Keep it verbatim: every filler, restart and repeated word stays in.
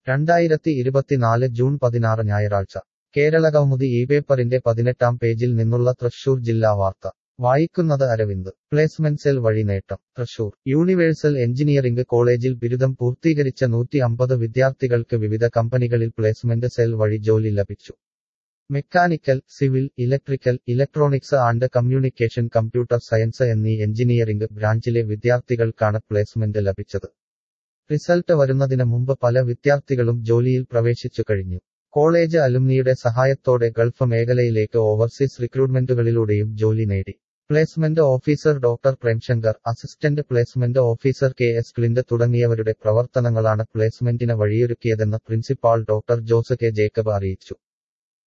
രണ്ടായിരത്തി ഇരുപത്തിനാല് ജൂൺ പതിനാറ് ഞായറാഴ്ച കേരളകൗമുദി ഈ പേപ്പറിന്റെ പതിനെട്ടാം പേജിൽ നിന്നുള്ള തൃശൂർ ജില്ലാ വാർത്ത വായിക്കുന്നത് അരവിന്ദ് പ്ലേസ്മെന്റ് സെൽ വഴി നേട്ടം തൃശൂർ യൂണിവേഴ്സൽ എഞ്ചിനീയറിംഗ് കോളേജിൽ ബിരുദം പൂർത്തീകരിച്ച നൂറ്റി അമ്പത് വിദ്യാർത്ഥികൾക്ക് വിവിധ കമ്പനികളിൽ പ്ലേസ്മെന്റ് സെൽ വഴി ജോലി ലഭിച്ചു. Mechanical, civil, electrical, electronics and communication, computer science എന്നീ എഞ്ചിനീയറിംഗ് ബ്രാഞ്ചിലെ വിദ്യാർത്ഥികൾക്കാണ് പ്ലേസ്മെന്റ് ലഭിച്ചത്. റിസൾട്ട് വരുന്നതിന് മുമ്പ് പല വിദ്യാർത്ഥികളും ജോലിയിൽ പ്രവേശിച്ചു കഴിഞ്ഞു. കോളേജ് അലുമ്നിയുടെ സഹായത്തോടെ ഗൾഫ് മേഖലയിലേക്ക് ഓവർസീസ് റിക്രൂട്ട്മെന്റുകളിലൂടെയും ജോലി നേടി. Placement officer doctor Premshankar, assistant placement officer K S Clint തുടങ്ങിയവരുടെ പ്രവർത്തനങ്ങളാണ് പ്ലേസ്മെന്റിന് വഴിയൊരുക്കിയതെന്ന് principal doctor Jose K Jacob അറിയിച്ചു.